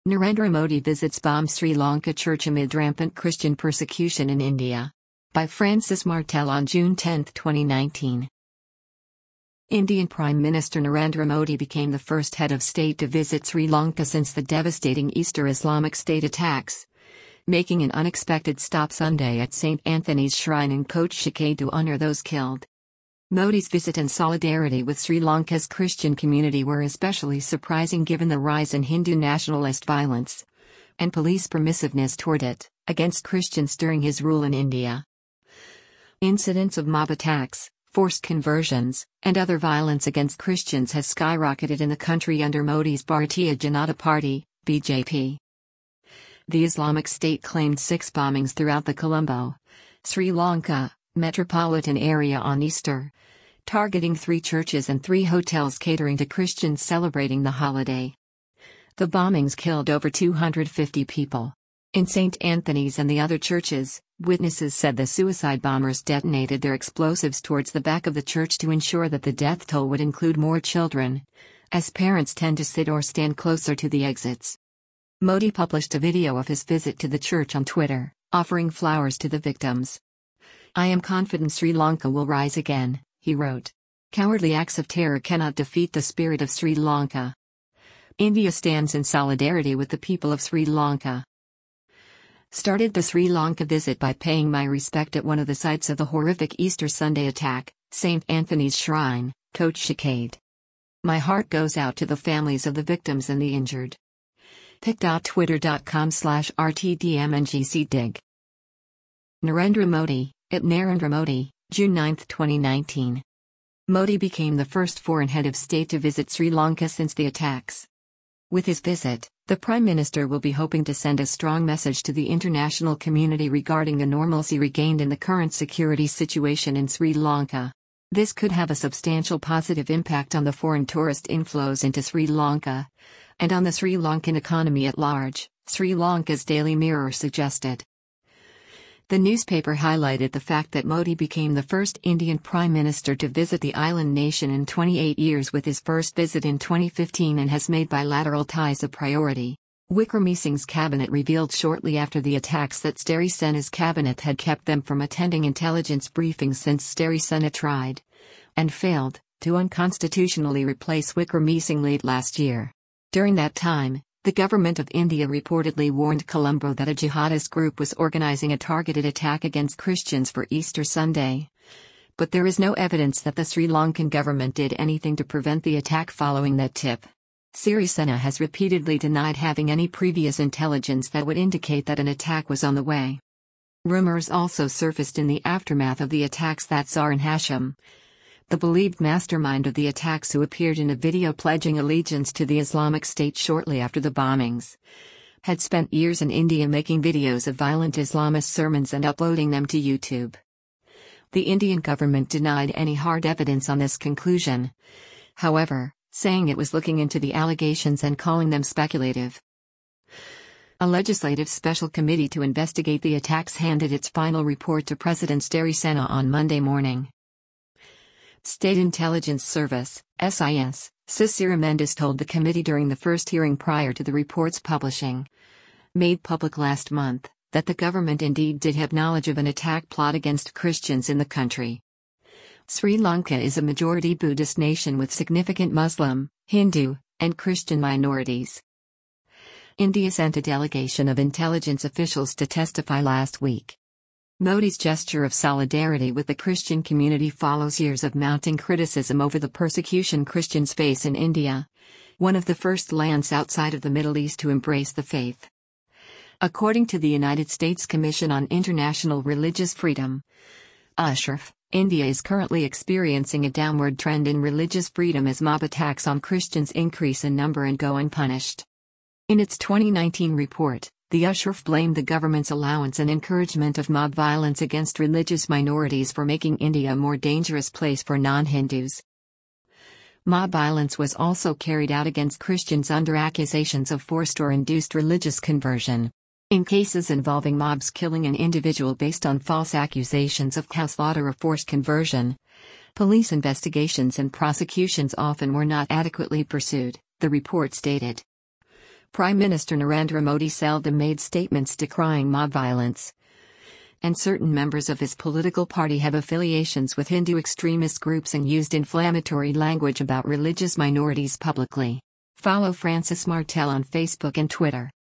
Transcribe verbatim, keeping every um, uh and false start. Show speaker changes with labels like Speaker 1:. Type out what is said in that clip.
Speaker 1: Narendra Modi visits bombed Sri Lanka church amid rampant Christian persecution in India. By Francis Martel on June tenth, twenty nineteen. Indian Prime Minister Narendra Modi became the first head of state to visit Sri Lanka since the devastating Easter Islamic State attacks, making an unexpected stop Sunday at Saint Anthony's Shrine in Coach Shikade to honor those killed. Modi's visit and solidarity with Sri Lanka's Christian community were especially surprising given the rise in Hindu nationalist violence and police permissiveness toward it, against Christians during his rule in India. Incidents of mob attacks, forced conversions, and other violence against Christians has skyrocketed in the country under Modi's Bharatiya Janata Party, B J P. The Islamic State claimed six bombings throughout the Colombo, Sri Lanka, metropolitan area on Easter, targeting three churches and three hotels catering to Christians celebrating the holiday. The bombings killed over two hundred fifty people. In Saint Anthony's and the other churches, witnesses said the suicide bombers detonated their explosives towards the back of the church to ensure that the death toll would include more children, as parents tend to sit or stand closer to the exits. Modi published a video of his visit to the church on Twitter, offering flowers to the victims. "I am confident Sri Lanka will rise again," he wrote. "Cowardly acts of terror cannot defeat the spirit of Sri Lanka. India stands in solidarity with the people of Sri Lanka." Started the Sri Lanka visit by paying my respect at one of the sites of the horrific Easter Sunday attack, Saint Anthony's Shrine, Coach Shikade. My heart goes out to the families of the victims and the injured. pic dot twitter dot com slash R T D M N G C dig. Narendra Modi, at Narendra Modi, June ninth, twenty nineteen. Modi became the first foreign head of state to visit Sri Lanka since the attacks. With his visit, the Prime Minister will be hoping to send a strong message to the international community regarding the normalcy regained in the current security situation in Sri Lanka. This could have a substantial positive impact on the foreign tourist inflows into Sri Lanka, and on the Sri Lankan economy at large, Sri Lanka's Daily Mirror suggested. The newspaper highlighted the fact that Modi became the first Indian Prime Minister to visit the island nation in twenty-eight years, with his first visit in twenty fifteen, and has made bilateral ties a priority. Wickremesinghe's cabinet revealed shortly after the attacks that Sirisena's cabinet had kept them from attending intelligence briefings since Sirisena tried, and failed, to unconstitutionally replace Wickremesinghe late last year. During that time, the government of India reportedly warned Colombo that a jihadist group was organizing a targeted attack against Christians for Easter Sunday. But there is no evidence that the Sri Lankan government did anything to prevent the attack following that tip. Sirisena has repeatedly denied having any previous intelligence that would indicate that an attack was on the way. Rumors also surfaced in the aftermath of the attacks that Zarin Hashim, the believed mastermind of the attacks who appeared in a video pledging allegiance to the Islamic State shortly after the bombings, had spent years in India making videos of violent Islamist sermons and uploading them to YouTube. The Indian government denied any hard evidence on this conclusion, however, saying it was looking into the allegations and calling them speculative. A legislative special committee to investigate the attacks handed its final report to President Sirisena on Monday morning. State Intelligence Service, S I S, Sisira Mendes told the committee during the first hearing prior to the report's publishing, made public last month, that the government indeed did have knowledge of an attack plot against Christians in the country. Sri Lanka is a majority Buddhist nation with significant Muslim, Hindu, and Christian minorities. India sent a delegation of intelligence officials to testify last week. Modi's gesture of solidarity with the Christian community follows years of mounting criticism over the persecution Christians face in India, one of the first lands outside of the Middle East to embrace the faith. According to the United States Commission on International Religious Freedom, Ashraf, India is currently experiencing a downward trend in religious freedom as mob attacks on Christians increase in number and go unpunished. In its twenty nineteen report, the Ashraf blamed the government's allowance and encouragement of mob violence against religious minorities for making India a more dangerous place for non-Hindus. Mob violence was also carried out against Christians under accusations of forced or induced religious conversion. In cases involving mobs killing an individual based on false accusations of cow slaughter or forced conversion, police investigations and prosecutions often were not adequately pursued, the report stated. Prime Minister Narendra Modi seldom made statements decrying mob violence, and certain members of his political party have affiliations with Hindu extremist groups and used inflammatory language about religious minorities publicly. Follow Francis Martel on Facebook and Twitter.